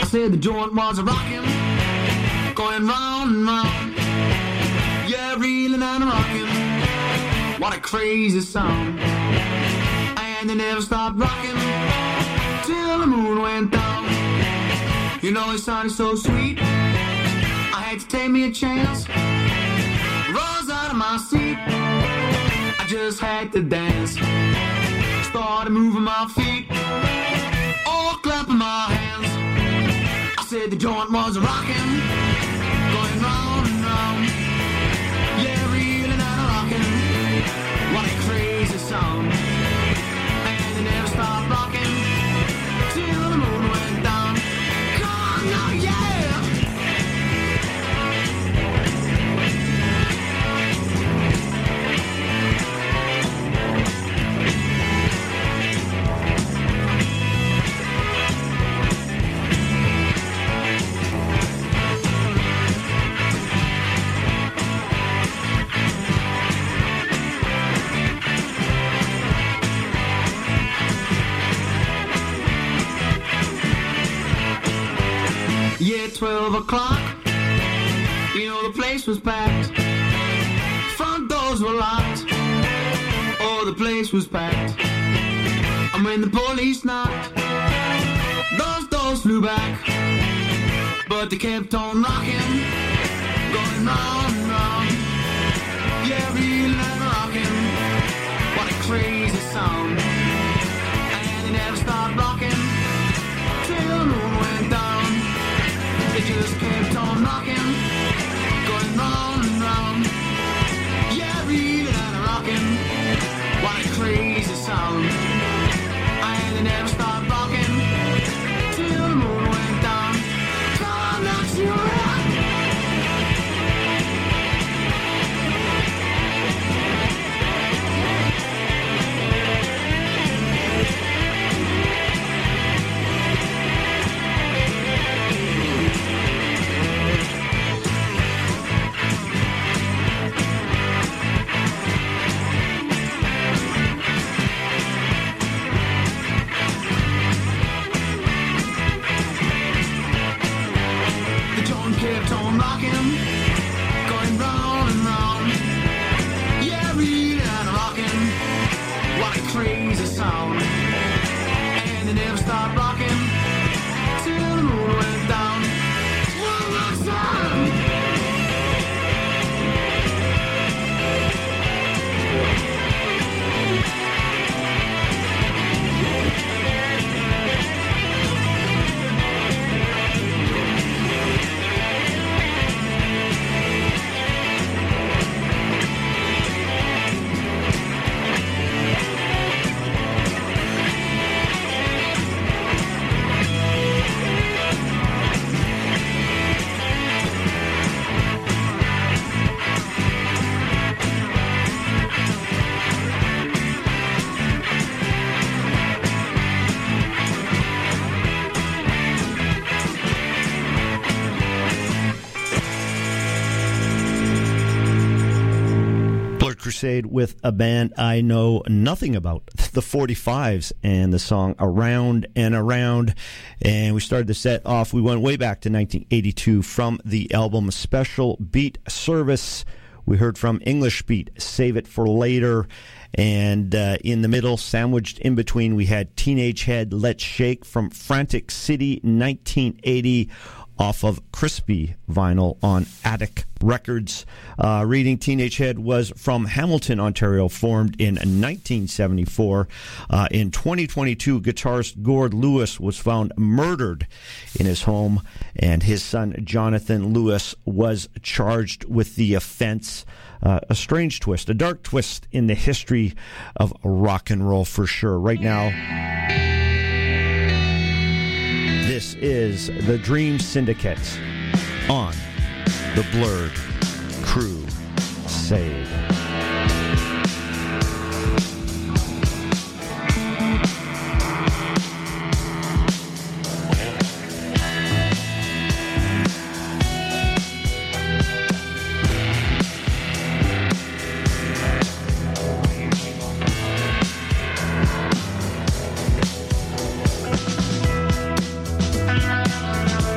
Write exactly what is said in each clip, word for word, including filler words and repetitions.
said the joint was a rockin', going round and round. Yeah, reeling and rockin', what a crazy sound. And they never stopped rockin' till the moon went down. You know it sounded so sweet, I had to take me a chance. Rose out of my seat, I just had to dance. Started moving my feet, all clapping my hands. I said the joint was rockin', going round and round. Yeah, reeling and rockin', what a crazy sound. And they never stopped rockin' till the moon went down. Come on now, yeah! Yeah, twelve o'clock, you know the place was packed. Front doors were locked, oh, the place was packed. And when the police knocked, those doors flew back. But they kept on rocking, going round and round. Yeah, reeling and rocking, what a crazy sound. And they never stopped rocking till the moon went down. They just kept on rocking, going round and round. Yeah, reeling and rocking, what a crazy sound. And they never stopped rocking till the moon went down. Come on, let's do it. Kept on rocking, going round and round. Yeah, reeling and rocking, what a crazy sound. And they never stopped rocking till the moon went down. One more time. Crusade with a band I know nothing about, the forty-fives, and the song Around and Around. And we started the set off, we went way back to nineteen eighty-two from the album Special Beat Service. We heard from English Beat, Save It for Later. And uh, in the middle, sandwiched in between, we had Teenage Head, Let's Shake from Frantic City, nineteen eighty, off of Crispy vinyl on Attic Records. Uh, reading Teenage Head was from Hamilton, Ontario, formed in nineteen seventy-four. Uh, in twenty twenty-two, guitarist Gord Lewis was found murdered in his home, and his son Jonathan Lewis was charged with the offense. Uh, a strange twist, a dark twist in the history of rock and roll for sure. Right now, this is the Dream Syndicate on the Blurred Crusade. Thank you.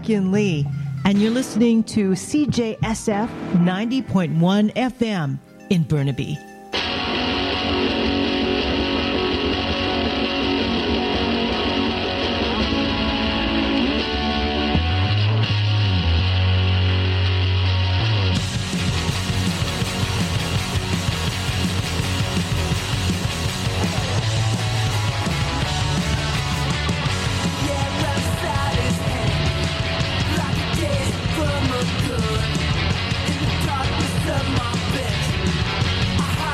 Kim Lee, and you're listening to C J S F ninety point one F M in Burnaby. From a good in the darkness of my bed. I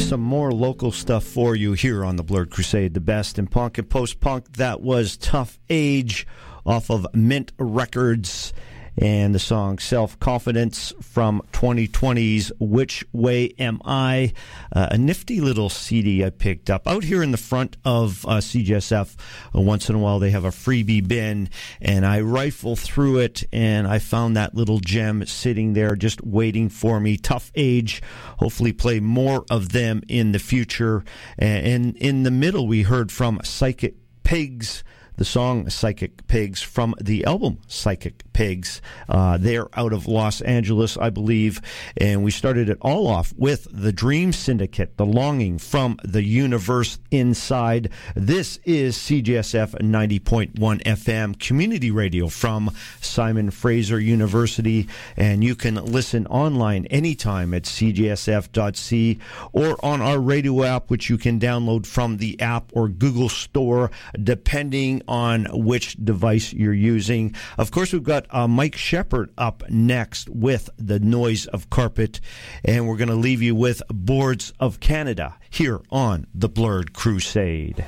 some more local stuff for you here on the Blurred Crusade, the best in punk and post-punk. That was Tough Age off of Mint Records, and the song Self-Confidence from twenty twenty's Which Way Am I? Uh, a nifty little C D I picked up. Out here in the front of uh, C J S F, uh, once in a while they have a freebie bin, and I rifle through it, and I found that little gem sitting there just waiting for me. Tough Age. Hopefully play more of them in the future. And in the middle, we heard from Psychic Pigs, the song Psychic Pigs from the album Psychic Pigs. Uh, they're out of Los Angeles, I believe. And we started it all off with the Dream Syndicate, The Longing from the Universe Inside. This is C J S F ninety point one F M, community radio from Simon Fraser University. And you can listen online anytime at c j s f dot c or on our radio app, which you can download from the app or Google Store, depending on which device you're using. Of course, we've got uh, Mike Shepard up next with The Noise of Carpet, and we're going to leave you with Boards of Canada here on The Blurred Crusade.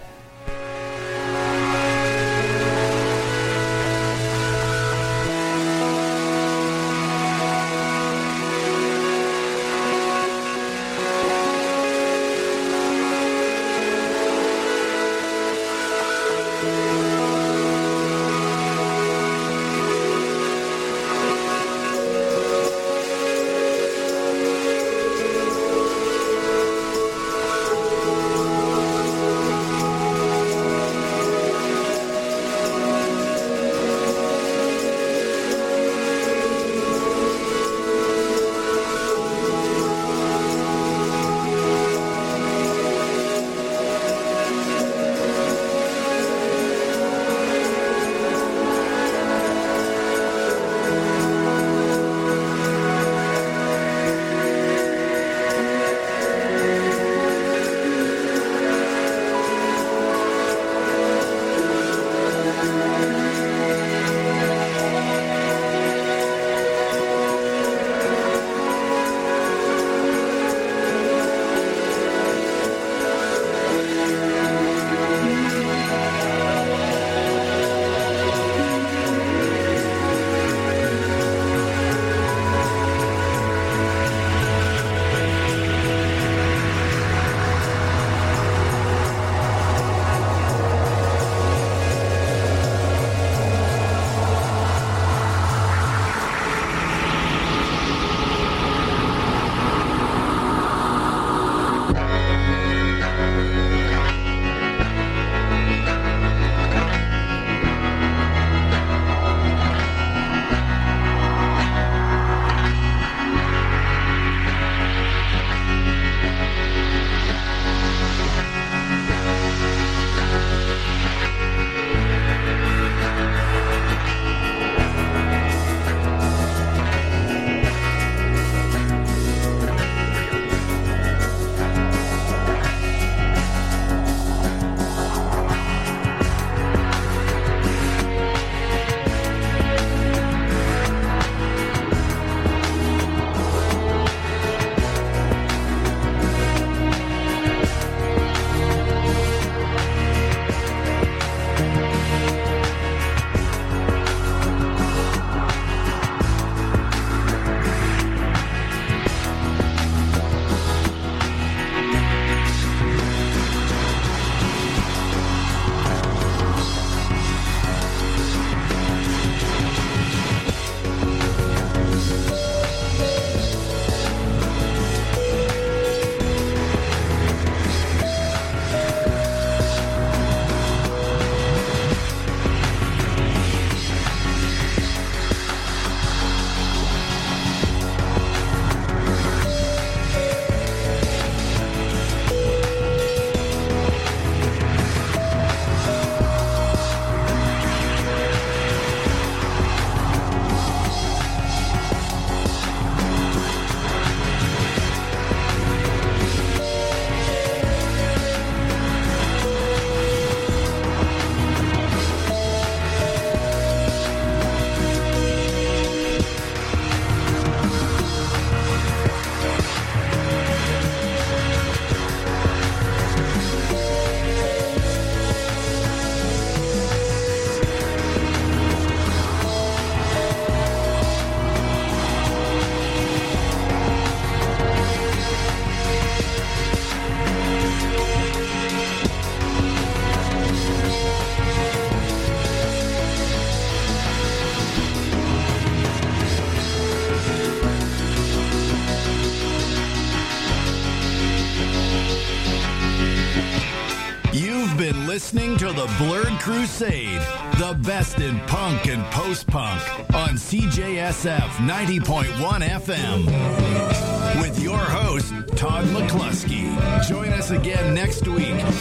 listening to the Blurred Crusade, the best in punk and post-punk on C J S F ninety point one F M. With your host, Todd McCluskey. Join us again next week